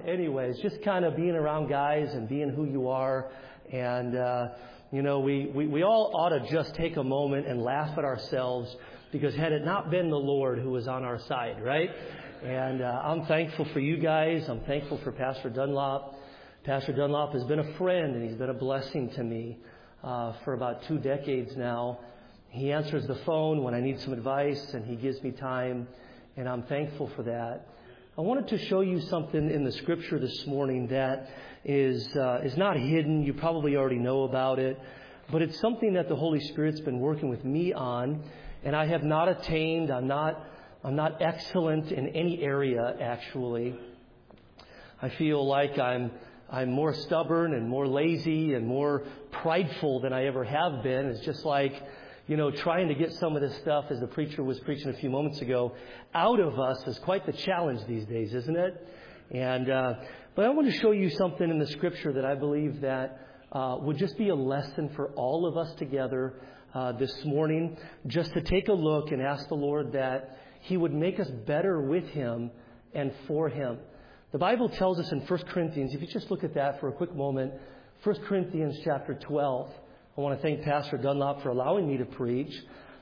anyways, just kind of being around guys and being who you are. And, we all ought to just take a moment and laugh at ourselves, because had it not been the Lord who was on our side, right? And I'm thankful for you guys. I'm thankful for Pastor Dunlop. Pastor Dunlop has been a friend, and he's been a blessing to me for about 2 decades now. He answers the phone when I need some advice, and he gives me time, and I'm thankful for that. I wanted to show you something in the Scripture this morning that is not hidden. You probably already know about it, but it's something that the Holy Spirit's been working with me on, and I have not attained. I'm not excellent in any area, actually. I feel like I'm more stubborn and more lazy and more prideful than I ever have been. It's just like, trying to get some of this stuff, as the preacher was preaching a few moments ago, out of us is quite the challenge these days, isn't it? And but I want to show you something in the Scripture that I believe that would just be a lesson for all of us together this morning, just to take a look and ask the Lord that He would make us better with Him and for Him. The Bible tells us in 1 Corinthians, if you just look at that for a quick moment, 1 Corinthians chapter 12. I want to thank Pastor Dunlop for allowing me to preach.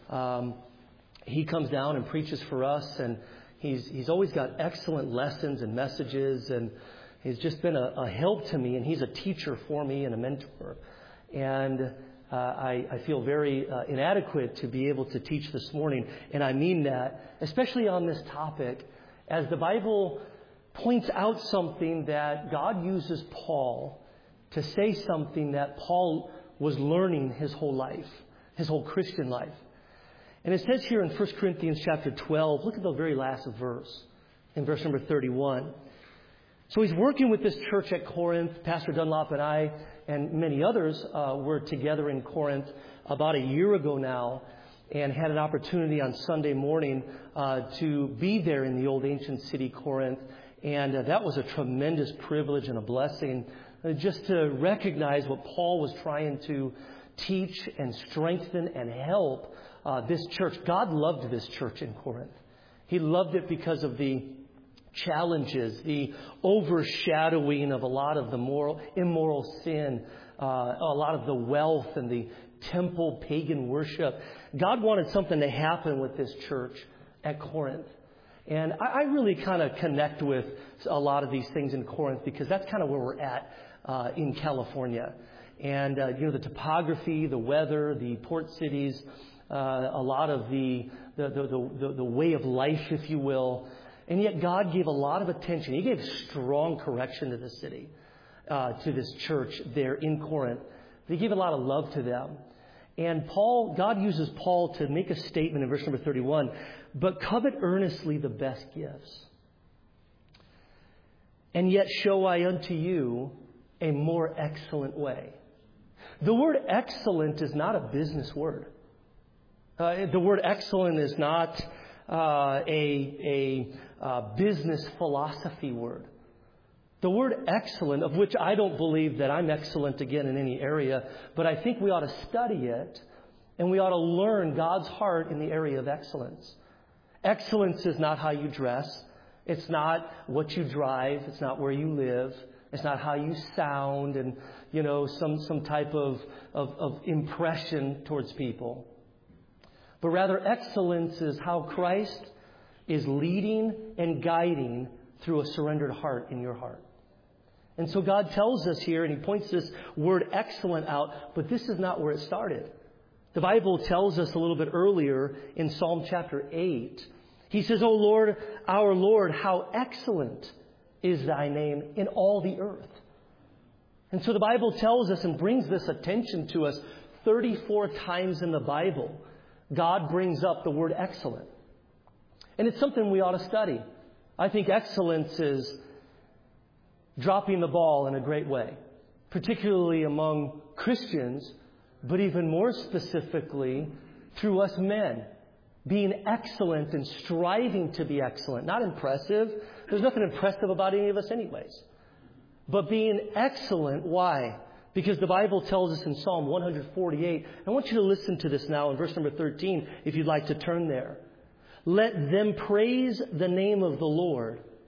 He comes down and preaches for us, and he's always got excellent lessons and messages, and he's just been a help to me, and he's a teacher for me and a mentor. And I feel very inadequate to be able to teach this morning, and I mean that, especially on this topic, as the Bible points out something that God uses Paul to say something that Paul was learning his whole life, his whole Christian life. And it says here in 1 Corinthians chapter 12, look at the very last verse, in verse number 31. So he's working with this church at Corinth. Pastor Dunlop and I and many others were together in Corinth about a year ago now, and had an opportunity on Sunday morning to be there in the old ancient city, Corinth. And that was a tremendous privilege and a blessing, just to recognize what Paul was trying to teach and strengthen and help this church. God loved this church in Corinth. He loved it because of the challenges, the overshadowing of a lot of the immoral sin, a lot of the wealth and the temple pagan worship. God wanted something to happen with this church at Corinth. And I really kind of connect with a lot of these things in Corinth, because that's kind of where we're at in California. And, the topography, the weather, the port cities, a lot of the way of life, if you will. And yet God gave a lot of attention. He gave strong correction to the city, to this church there in Corinth. He gave a lot of love to them. And God uses Paul to make a statement in verse number 31, but covet earnestly the best gifts. And yet show I unto you a more excellent way. The word excellent is not a business word. The word excellent is not a business philosophy word. The word excellent, of which I don't believe that I'm excellent again in any area, but I think we ought to study it, and we ought to learn God's heart in the area of excellence. Excellence is not how you dress. It's not what you drive. It's not where you live. It's not how you sound and, some type of impression towards people. But rather, excellence is how Christ is leading and guiding through a surrendered heart in your heart. And so God tells us here, and He points this word excellent out, but this is not where it started. The Bible tells us a little bit earlier in Psalm chapter 8. He says, O Lord, our Lord, how excellent is Thy name in all the earth. And so the Bible tells us and brings this attention to us 34 times in the Bible. God brings up the word excellent. And it's something we ought to study. I think excellence is dropping the ball in a great way, particularly among Christians, but even more specifically through us men. Being excellent and striving to be excellent. Not impressive. There's nothing impressive about any of us anyways. But being excellent, why? Because the Bible tells us in Psalm 148, I want you to listen to this now in verse number 13, if you'd like to turn there. Let them praise the name of the Lord,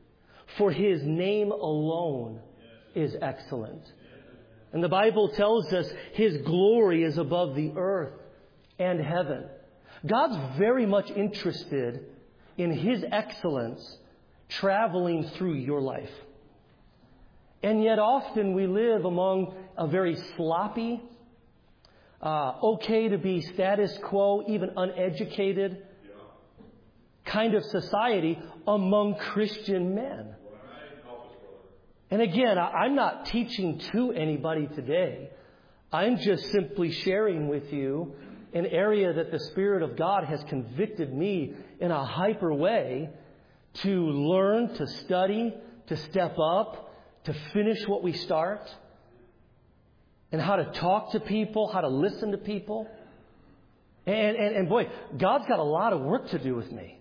for His name alone is excellent. And the Bible tells us His glory is above the earth and heaven. God's very much interested in His excellence traveling through your life. And yet often we live among a very sloppy, okay to be status quo, even uneducated kind of society among Christian men. And again, I'm not teaching to anybody today. I'm just simply sharing with you an area that the Spirit of God has convicted me in a hyper way to learn, to study, to step up, to finish what we start, and how to talk to people, how to listen to people. And boy, God's got a lot of work to do with me.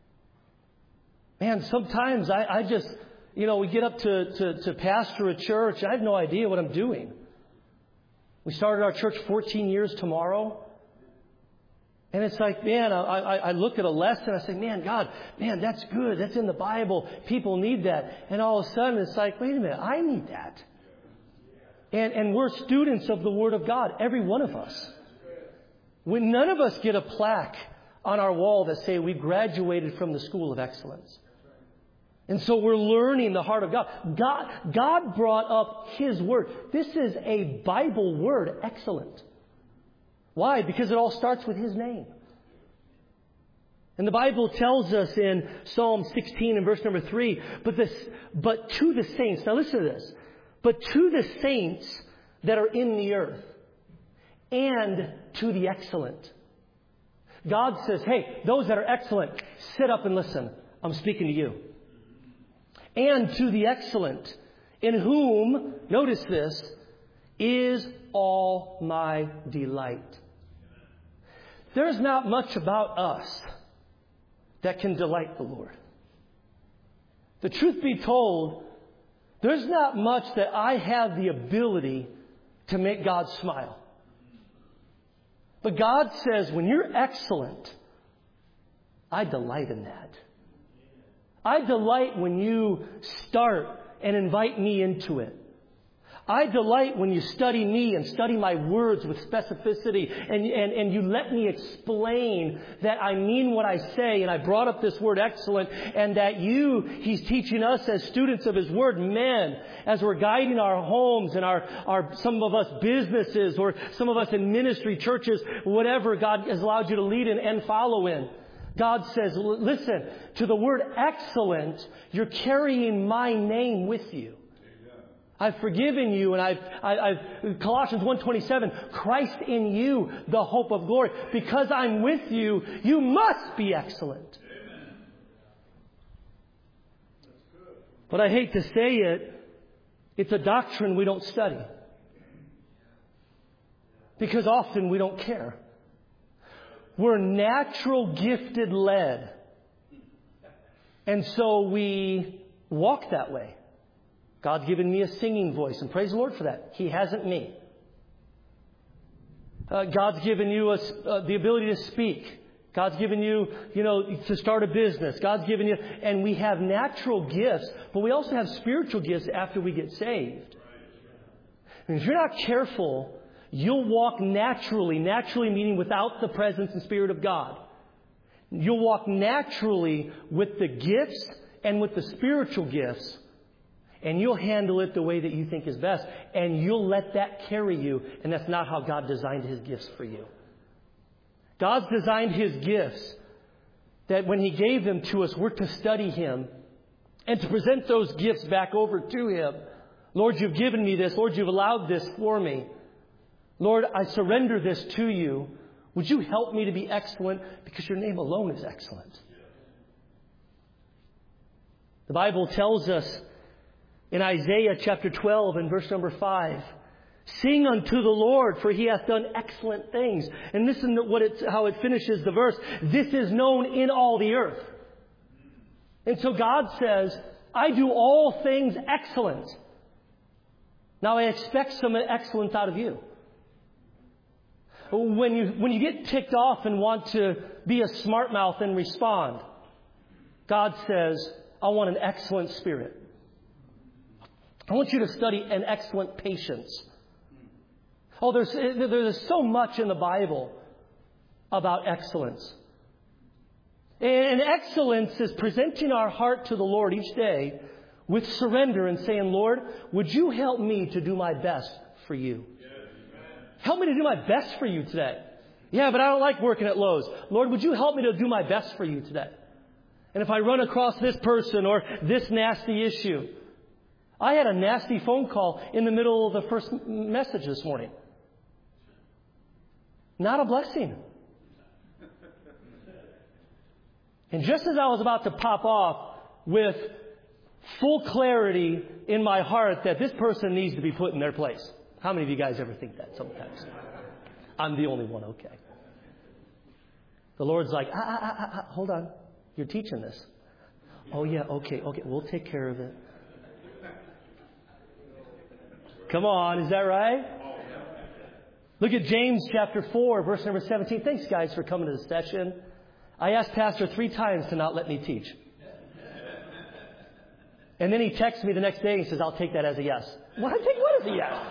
Man, sometimes I just, we get up to pastor a church. I have no idea what I'm doing. We started our church 14 years tomorrow. And it's like, man, I look at a lesson. I say, man, God, man, that's good. That's in the Bible. People need that. And all of a sudden, it's like, wait a minute, I need that. And we're students of the Word of God, every one of us. When none of us get a plaque on our wall that say we graduated from the School of Excellence. And so we're learning the heart of God. God brought up His Word. This is a Bible word, excellent. Why? Because it all starts with His name. And the Bible tells us in Psalm 16 and verse number 3, but to the saints, now listen to this, but to the saints that are in the earth and to the excellent. God says, hey, those that are excellent, sit up and listen. I'm speaking to you. And to the excellent, in whom, notice this, is all my delight. There's not much about us that can delight the Lord. The truth be told, there's not much that I have the ability to make God smile. But God says, when you're excellent, I delight in that. I delight when you start and invite me into it. I delight when you study me and study my words with specificity and you let me explain that I mean what I say, and I brought up this word excellent, and that He's teaching us as students of His Word, men, as we're guiding our homes and our some of us businesses, or some of us in ministry, churches, whatever God has allowed you to lead in and follow in. God says, listen, to the word excellent, you're carrying my name with you. I've forgiven you, and I've Colossians 1:27, Christ in you, the hope of glory. Because I'm with you, you must be excellent. Amen. But I hate to say it, it's a doctrine we don't study. Because often we don't care. We're natural gifted led. And so we walk that way. God's given me a singing voice, and praise the Lord for that. He hasn't me. God's given you the ability to speak. God's given you, to start a business. God's given you, and we have natural gifts, but we also have spiritual gifts after we get saved. And if you're not careful, you'll walk naturally meaning without the presence and Spirit of God. You'll walk naturally with the gifts and with the spiritual gifts. And you'll handle it the way that you think is best. And you'll let that carry you. And that's not how God designed His gifts for you. God's designed His gifts that when He gave them to us, we're to study Him and to present those gifts back over to Him. Lord, you've given me this. Lord, you've allowed this for me. Lord, I surrender this to you. Would you help me to be excellent? Because your name alone is excellent. The Bible tells us in Isaiah chapter 12 and verse number 5, sing unto the Lord, for He hath done excellent things. And listen to how it finishes the verse. This is known in all the earth. And so God says, I do all things excellent. Now I expect some excellence out of you. When you get ticked off and want to be a smart mouth and respond, God says, I want an excellent spirit. I want you to study an excellent patience. Oh, there's so much in the Bible about excellence. And excellence is presenting our heart to the Lord each day with surrender and saying, Lord, would you help me to do my best for you? Help me to do my best for you today. Yeah, but I don't like working at Lowe's. Lord, would you help me to do my best for you today? And if I run across this person or this nasty issue. I had a nasty phone call in the middle of the first message this morning. Not a blessing. And just as I was about to pop off with full clarity in my heart that this person needs to be put in their place. How many of you guys ever think that sometimes? I'm the only one, okay. The Lord's like, hold on. You're teaching this. Oh, yeah, okay. We'll take care of it. Come on, is that right? Look at James chapter 4, verse number 17. Thanks, guys, for coming to the session. I asked Pastor 3 times to not let me teach. And then he texts me the next day and says, I'll take that as a yes. What as a yes?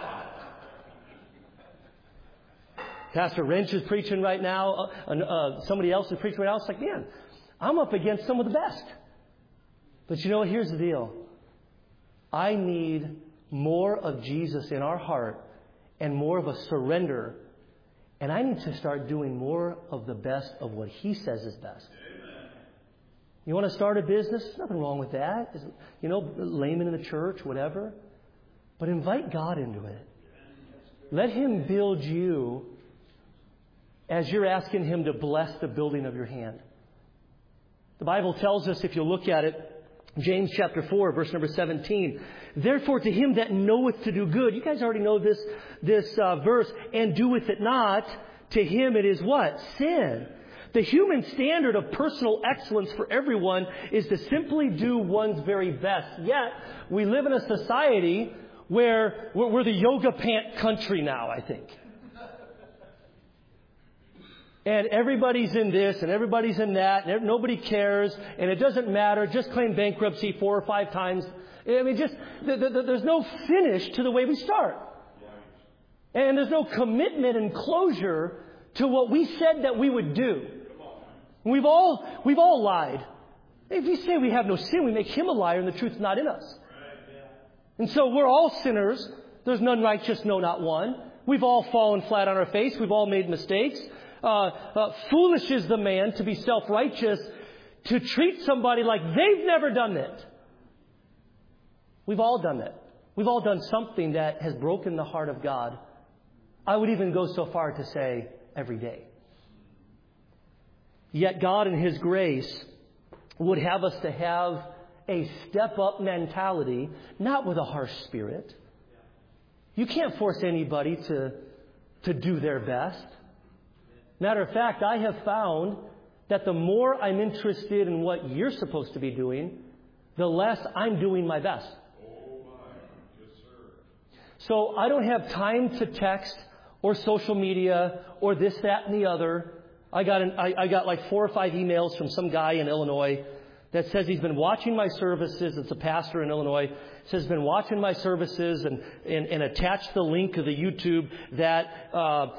Pastor Wrench is preaching right now. Somebody else is preaching right now. It's like, man, I'm up against some of the best. But you know what? Here's the deal. I need more of Jesus in our heart and more of a surrender. And I need to start doing more of the best of what He says is best. Amen. You want to start a business? There's nothing wrong with that. Layman in the church, whatever. But invite God into it. Let Him build you as you're asking Him to bless the building of your hand. The Bible tells us, if you look at it, James chapter 4, verse number 17. Therefore, to him that knoweth to do good. You guys already know this verse. And doeth it not. To him it is what? Sin. The human standard of personal excellence for everyone is to simply do one's very best. Yet, we live in a society where we're the yoga pant country now, I think. And everybody's in this and everybody's in that and nobody cares and it doesn't matter. Just claim bankruptcy 4 or 5 times. I mean, there's no finish to the way we start. And there's no commitment and closure to what we said that we would do. We've all lied. If you say we have no sin, we make Him a liar and the truth's not in us. And so we're all sinners. There's none righteous, no, not one. We've all fallen flat on our face. We've all made mistakes. Foolish is the man to be self-righteous, to treat somebody like they've never done it. We've all done it. We've all done something that has broken the heart of God. I would even go so far to say every day. Yet God in His grace would have us to have a step-up mentality, not with a harsh spirit. You can't force anybody to do their best. Matter of fact, I have found that the more I'm interested in what you're supposed to be doing, the less I'm doing my best. Oh my. Yes, sir. So I don't have time to text or social media or this, that, and the other. I got like 4 or 5 emails from some guy in Illinois that says he's been watching my services. It's a pastor in Illinois. Says he's been watching my services and attached the link of the YouTube that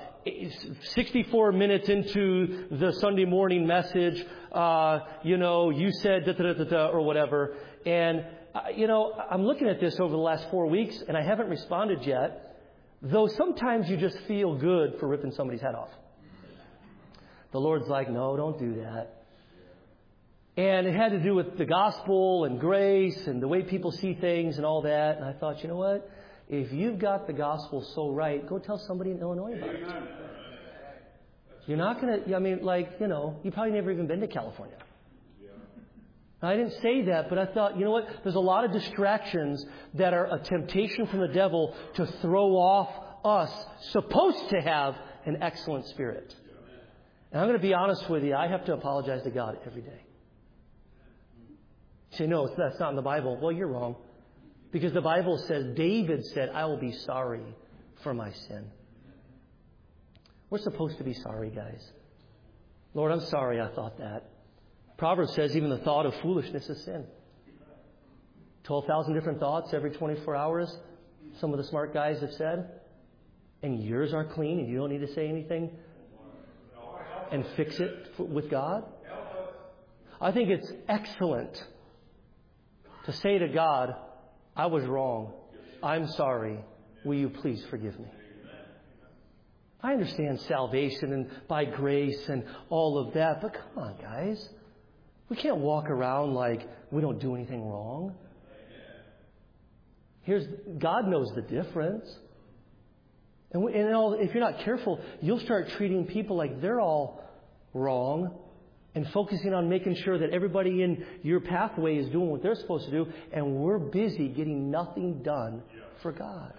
64 minutes into the Sunday morning message, you said da-da-da-da-da or whatever. And, I'm looking at this over the last 4 weeks and I haven't responded yet, though sometimes you just feel good for ripping somebody's head off. The Lord's like, no, don't do that. And it had to do with the gospel and grace and the way people see things and all that. And I thought, you know what? If you've got the gospel so right, go tell somebody in Illinois about it. You're not going to, you probably never even been to California. I didn't say that, but I thought, you know what? There's a lot of distractions that are a temptation from the devil to throw off us supposed to have an excellent spirit. And I'm going to be honest with you. I have to apologize to God every day. You say, no, that's not in the Bible. Well, you're wrong. Because the Bible says, David said, I will be sorry for my sin. We're supposed to be sorry, guys. Lord, I'm sorry I thought that. Proverbs says even the thought of foolishness is sin. 12,000 different thoughts every 24 hours, some of the smart guys have said. And yours are clean and you don't need to say anything and fix it with God. I think it's excellent to say to God, I was wrong. I'm sorry. Will you please forgive me? I understand salvation and by grace and all of that, but come on, guys. We can't walk around like we don't do anything wrong. God knows the difference. And if you're not careful, you'll start treating people like they're all wrong and focusing on making sure that everybody in your pathway is doing what they're supposed to do, and we're busy getting nothing done for God.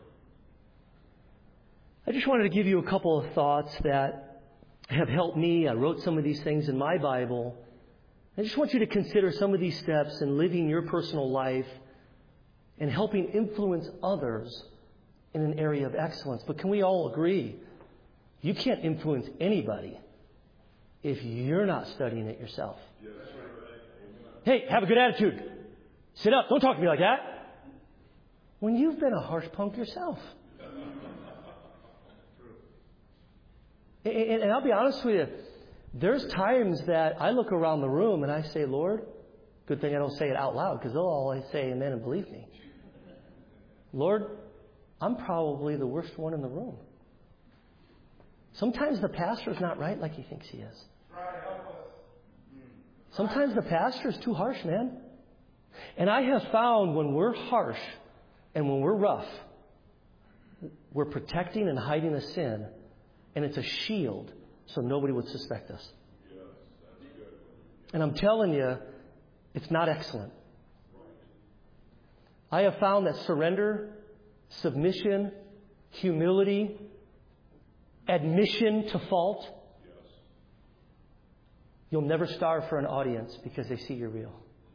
I just wanted to give you a couple of thoughts that have helped me. I wrote some of these things in my Bible. I just want you to consider some of these steps in living your personal life and helping influence others in an area of excellence. But can we all agree, you can't influence anybody if you're not studying it yourself. Hey, have a good attitude. Sit up. Don't talk to me like that. When you've been a harsh punk yourself. And I'll be honest with you, there's times that I look around the room and I say, Lord, good thing I don't say it out loud because they'll always say amen and believe me. Lord, I'm probably the worst one in the room. Sometimes the pastor's not right like he thinks he is. Sometimes the pastor's too harsh, man. And I have found when we're harsh and when we're rough, we're protecting and hiding a sin, and it's a shield so nobody would suspect us. And I'm telling you, it's not excellent. I have found that surrender, submission, humility, admission to fault, you'll never starve for an audience because they see you're real.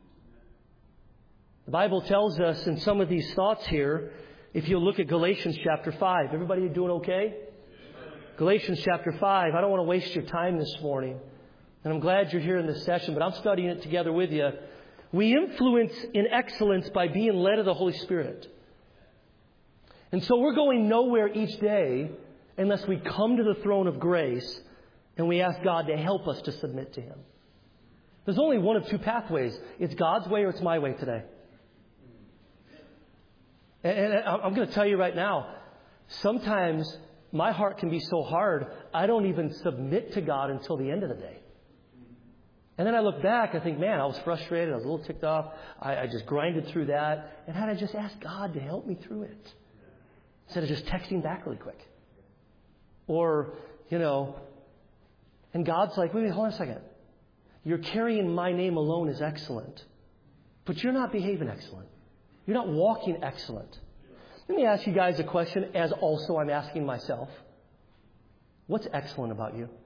The Bible tells us in some of these thoughts here, if you look at Galatians chapter 5. Everybody doing okay? Galatians chapter 5. I don't want to waste your time this morning. And I'm glad you're here in this session, but I'm studying it together with you. We influence in excellence by being led of the Holy Spirit. And so we're going nowhere each day unless we come to the throne of grace and we ask God to help us to submit to Him. There's only one of two pathways. It's God's way or it's my way today. And I'm going to tell you right now, sometimes my heart can be so hard, I don't even submit to God until the end of the day. And then I look back, I think, man, I was frustrated, I was a little ticked off, I just grinded through that, and had I just asked God to help me through it, instead of just texting back really quick. Or, and God's like, wait, hold on a second. You're carrying my name alone as excellent, but you're not behaving excellent. You're not walking excellent. Let me ask you guys a question, as also I'm asking myself. What's excellent about you?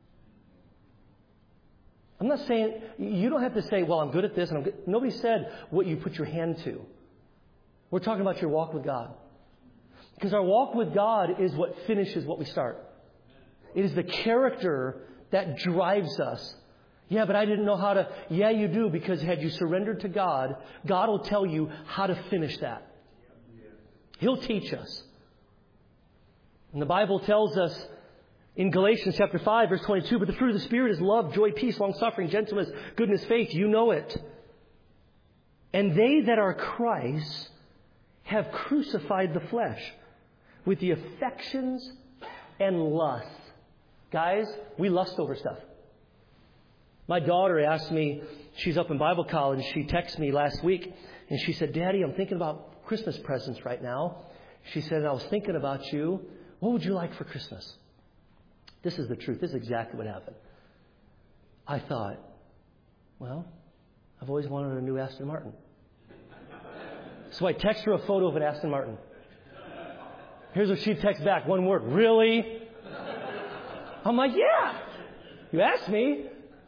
I'm not saying, you don't have to say, well, I'm good at this. And I'm good. Nobody said what you put your hand to. We're talking about your walk with God. Because our walk with God is what finishes what we start. It is the character that drives us. Yeah, but I didn't know how to. Yeah, you do, because had you surrendered to God, God will tell you how to finish that. He'll teach us. And the Bible tells us in Galatians chapter 5, verse 22, but the fruit of the Spirit is love, joy, peace, long-suffering, gentleness, goodness, faith. You know it. And they that are Christ have crucified the flesh with the affections and lusts. Guys, we lust over stuff. My daughter asked me, she's up in Bible college, she texted me last week, and she said, Daddy, I'm thinking about Christmas presents right now. She said, I was thinking about you. What would you like for Christmas? This is the truth. This is exactly what happened. I thought, well, I've always wanted a new Aston Martin. So I text her a photo of an Aston Martin. Here's what she texts back. One word. Really? I'm like, yeah. You asked me.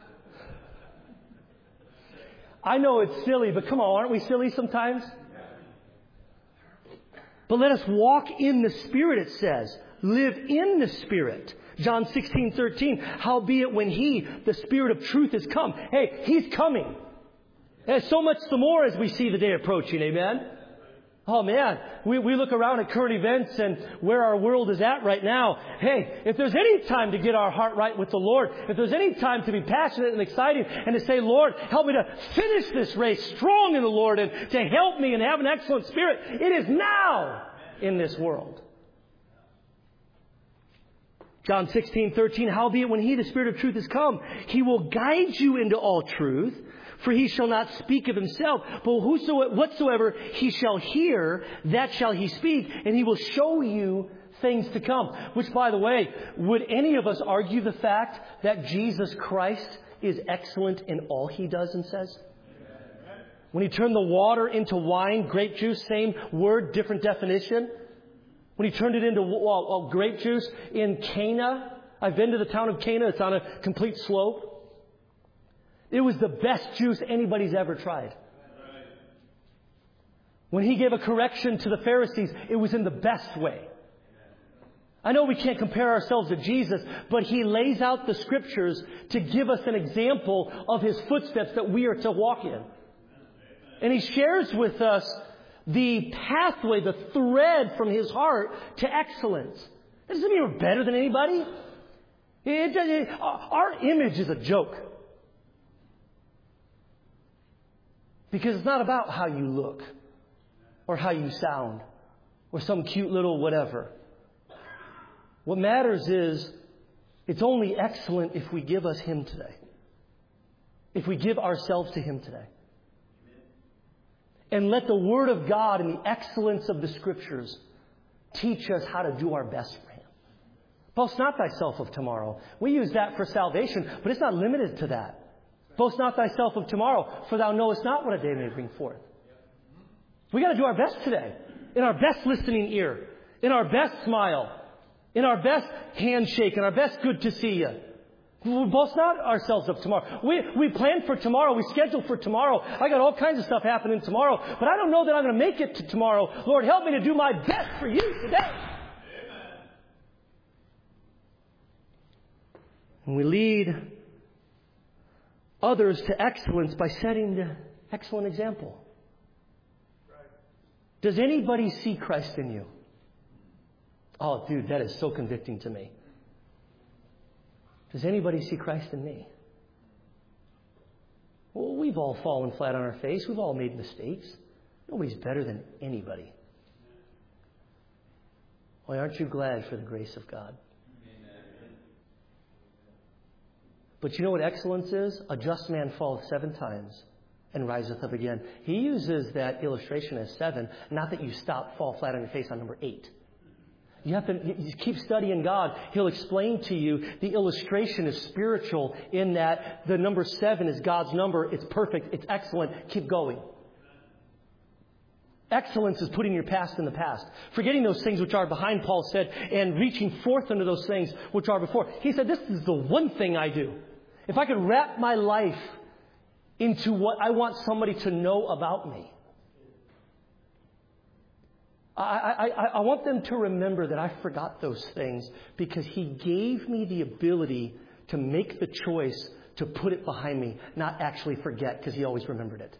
I know it's silly, but come on, aren't we silly sometimes? But let us walk in the Spirit, it says. Live in the Spirit. John 16:13. Howbeit when He, the Spirit of truth, is come. Hey, He's coming. And so much the more as we see the day approaching. Amen? Oh man, we look around at current events and where our world is at right now. Hey, if there's any time to get our heart right with the Lord, if there's any time to be passionate and excited and to say, Lord, help me to finish this race strong in the Lord and to help me and have an excellent spirit, it is now in this world. John 16:13, howbeit when He, the Spirit of truth, is come, He will guide you into all truth. For He shall not speak of Himself, but whatsoever He shall hear, that shall He speak, and He will show you things to come. Which, by the way, would any of us argue the fact that Jesus Christ is excellent in all He does and says? When He turned the water into wine, grape juice, same word, different definition. When He turned it into grape juice in Cana. I've been to the town of Cana. It's on a complete slope. It was the best juice anybody's ever tried. When He gave a correction to the Pharisees, it was in the best way. I know we can't compare ourselves to Jesus, but He lays out the Scriptures to give us an example of His footsteps that we are to walk in. And He shares with us the pathway, the thread from His heart to excellence. That doesn't mean we're better than anybody. Our image is a joke. Because it's not about how you look or how you sound or some cute little whatever. What matters is it's only excellent if we give us Him today. If we give ourselves to Him today. And let the Word of God and the excellence of the Scriptures teach us how to do our best for Him. Boast not thyself of tomorrow. We use that for salvation, but it's not limited to that. Boast not thyself of tomorrow, for thou knowest not what a day may bring forth. We got to do our best today. In our best listening ear. In our best smile. In our best handshake. In our best good to see you. We boast not ourselves of tomorrow. We plan for tomorrow. We schedule for tomorrow. I got all kinds of stuff happening tomorrow. But I don't know that I'm going to make it to tomorrow. Lord, help me to do my best for You today. Amen. And we lead others to excellence by setting the excellent example. Does anybody see Christ in you? Oh, dude, that is so convicting to me. Does anybody see Christ in me? Well, we've all fallen flat on our face. We've all made mistakes. Nobody's better than anybody. Why aren't you glad for the grace of God? But you know what excellence is? A just man falleth 7 times and riseth up again. He uses that illustration as 7, not that you fall flat on your face on number 8. You keep studying God. He'll explain to you the illustration is spiritual in that the number 7 is God's number. It's perfect. It's excellent. Keep going. Excellence is putting your past in the past. Forgetting those things which are behind, Paul said, and reaching forth unto those things which are before. He said, this is the one thing I do. If I could wrap my life into what I want somebody to know about me, I want them to remember that I forgot those things because He gave me the ability to make the choice to put it behind me, not actually forget because He always remembered it.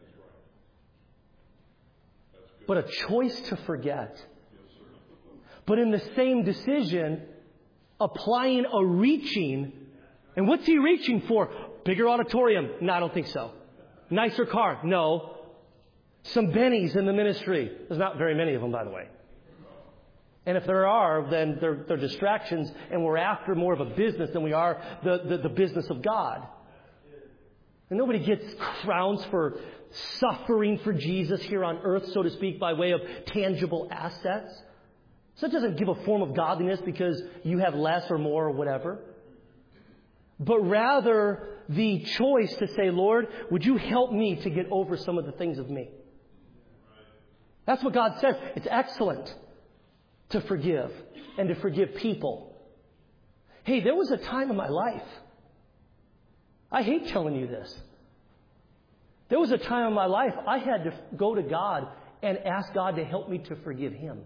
But a choice to forget. But in the same decision, applying a reaching. And what's He reaching for? Bigger auditorium? No, I don't think so. Nicer car? No. Some bennies in the ministry. There's not very many of them, by the way. And if there are, then they're distractions, and we're after more of a business than we are the business of God. And nobody gets crowns for suffering for Jesus here on earth, so to speak, by way of tangible assets. So it doesn't give a form of godliness because you have less or more or whatever. But rather the choice to say, Lord, would You help me to get over some of the things of me? That's what God says. It's excellent to forgive and to forgive people. Hey, there was a time in my life. I hate telling you this. There was a time in my life I had to go to God and ask God to help me to forgive Him.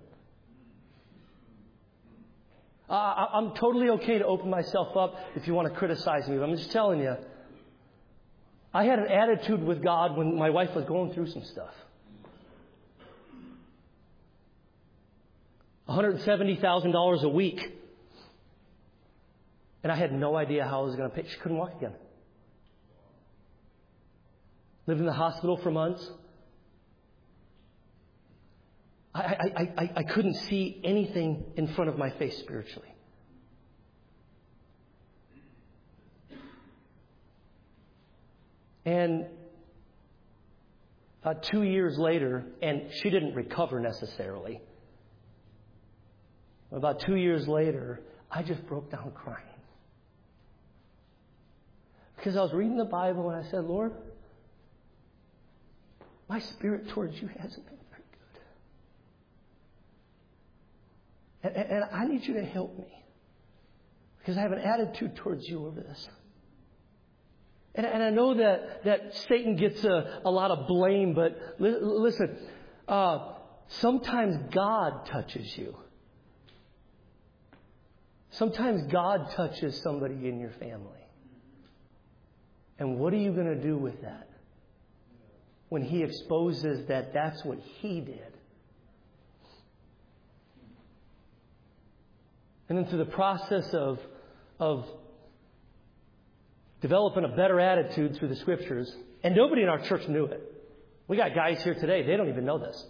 I'm totally okay to open myself up if you want to criticize me. But I'm just telling you, I had an attitude with God when my wife was going through some stuff. $170,000 a week. And I had no idea how I was going to pay. She couldn't walk again. Lived in the hospital for months. I couldn't see anything in front of my face spiritually. And 2 years later, and she didn't recover necessarily. About 2 years later, I just broke down crying. Because I was reading the Bible and I said, Lord, my spirit towards you hasn't been very good. And I need you to help me. Because I have an attitude towards you over this. And I know that Satan gets a lot of blame, but listen, sometimes God touches you. Sometimes God touches somebody in your family. And what are you going to do with that? When He exposes that that's what He did. And then through the process of developing a better attitude through the Scriptures, and nobody in our church knew it. We got guys here today, they don't even know this.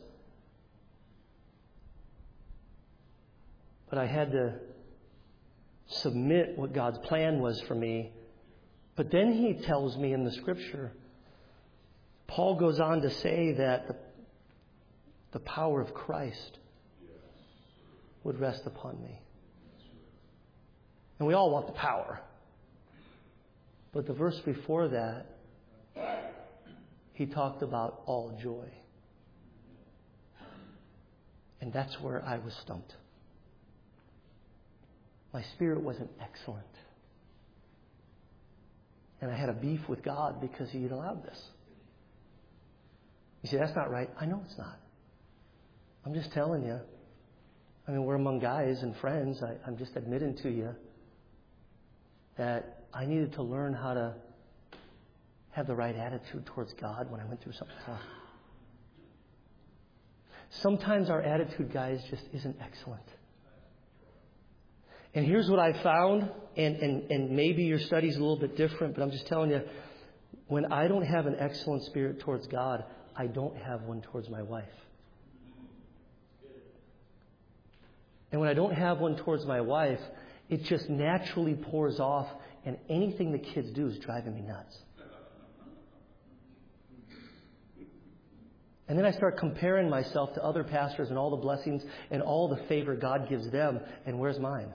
But I had to submit what God's plan was for me. But then He tells me in the Scripture, Paul goes on to say that the power of Christ would rest upon me. And we all want the power. But the verse before that, he talked about all joy. And that's where I was stumped. My spirit wasn't excellent. And I had a beef with God because He had allowed this. You say, that's not right. I know it's not. I'm just telling you. I mean, we're among guys and friends. I'm just admitting to you that I needed to learn how to have the right attitude towards God when I went through something tough. Sometimes our attitude, guys, just isn't excellent. And here's what I found, and maybe your study's a little bit different, but I'm just telling you, when I don't have an excellent spirit towards God, I don't have one towards my wife. And when I don't have one towards my wife, it just naturally pours off, and anything the kids do is driving me nuts. And then I start comparing myself to other pastors and all the blessings and all the favor God gives them, and where's mine?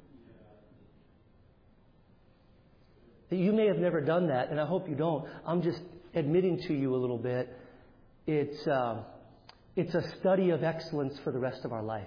You may have never done that, and I hope you don't. I'm just admitting to you a little bit. It's a study of excellence for the rest of our life.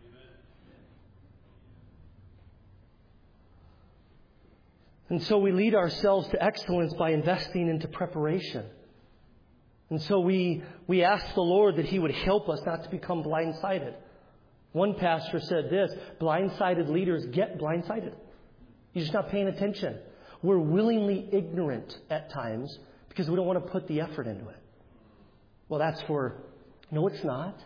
And so we lead ourselves to excellence by investing into preparation. And so we ask the Lord that He would help us not to become blindsided. One pastor said this, blindsided leaders get blindsided. You're just not paying attention. We're willingly ignorant at times because we don't want to put the effort into it. Well, no, it's not.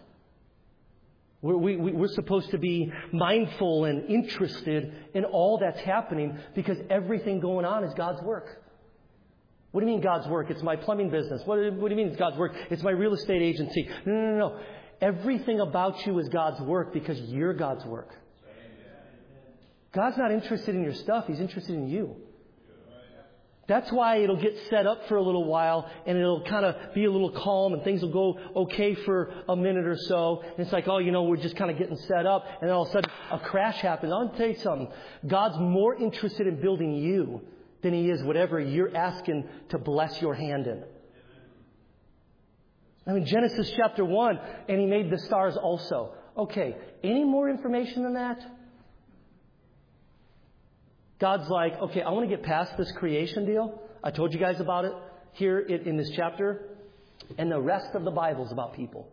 We're supposed to be mindful and interested in all that's happening because everything going on is God's work. What do you mean God's work? It's my plumbing business. What do you mean it's God's work? It's my real estate agency. No. Everything about you is God's work because you're God's work. God's not interested in your stuff. He's interested in you. That's why it'll get set up for a little while and it'll kind of be a little calm and things will go okay for a minute or so. And it's like, we're just kind of getting set up. And then all of a sudden a crash happens. I'll tell you something. God's more interested in building you than He is whatever you're asking to bless your hand in. I mean, Genesis chapter 1, and He made the stars also. Okay, any more information than that? God's like, okay, I want to get past this creation deal. I told you guys about it here in this chapter. And the rest of the Bible is about people.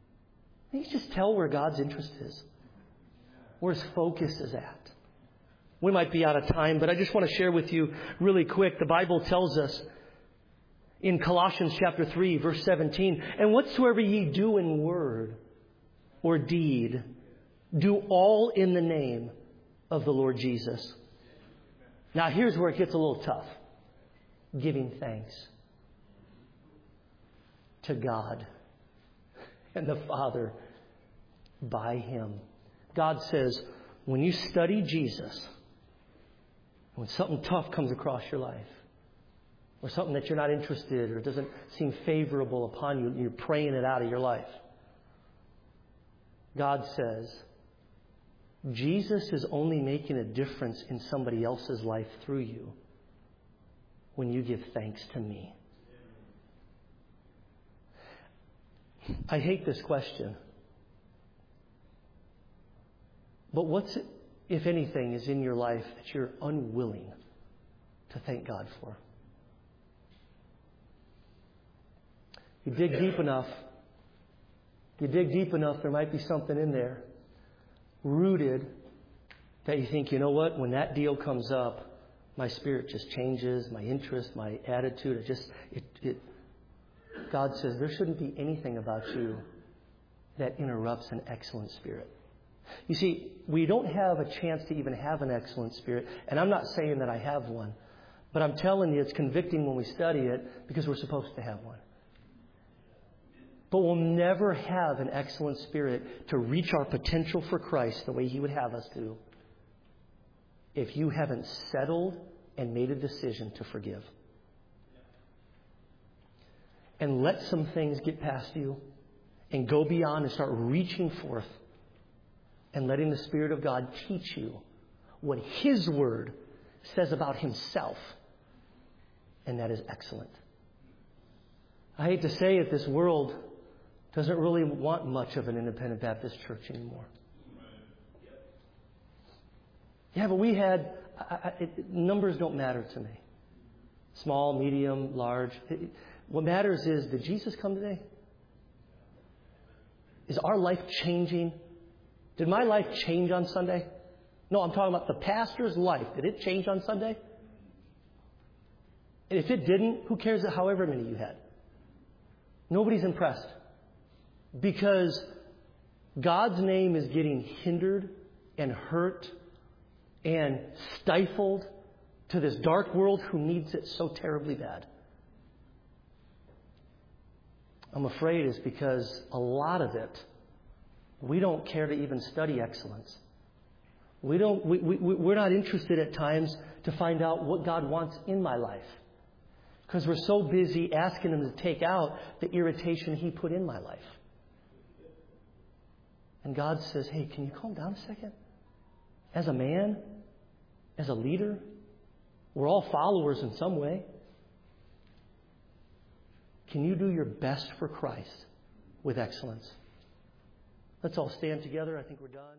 You just tell where God's interest is. Where His focus is at. We might be out of time, but I just want to share with you really quick. The Bible tells us in Colossians chapter 3, verse 17, and whatsoever ye do in word or deed, do all in the name of the Lord Jesus. Now here's where it gets a little tough. Giving thanks to God and the Father by Him. God says, when you study Jesus, when something tough comes across your life, or something that you're not interested or doesn't seem favorable upon you, you're praying it out of your life. God says, Jesus is only making a difference in somebody else's life through you when you give thanks to me. I hate this question. But what's, if anything, is in your life that you're unwilling to thank God for? You dig deep enough, there might be something in there rooted that you think, you know what, when that deal comes up, my spirit just changes, my interest, my attitude, God says there shouldn't be anything about you that interrupts an excellent spirit. You see, we don't have a chance to even have an excellent spirit, and I'm not saying that I have one, but I'm telling you it's convicting when we study it because we're supposed to have one. But we'll never have an excellent spirit to reach our potential for Christ the way He would have us to if you haven't settled and made a decision to forgive. And let some things get past you and go beyond and start reaching forth and letting the Spirit of God teach you what His Word says about Himself. And that is excellent. I hate to say it, this world doesn't really want much of an independent Baptist church anymore. Yeah, but we had... numbers don't matter to me. Small, medium, large. What matters is, did Jesus come today? Is our life changing? Did my life change on Sunday? No, I'm talking about the pastor's life. Did it change on Sunday? And if it didn't, who cares however many you had? Nobody's impressed. Because God's name is getting hindered and hurt and stifled to this dark world who needs it so terribly bad. I'm afraid it's because a lot of it, we don't care to even study excellence. We're not interested at times to find out what God wants in my life. Because we're so busy asking Him to take out the irritation He put in my life. And God says, hey, can you calm down a second? As a man, as a leader, we're all followers in some way. Can you do your best for Christ with excellence? Let's all stand together. I think we're done.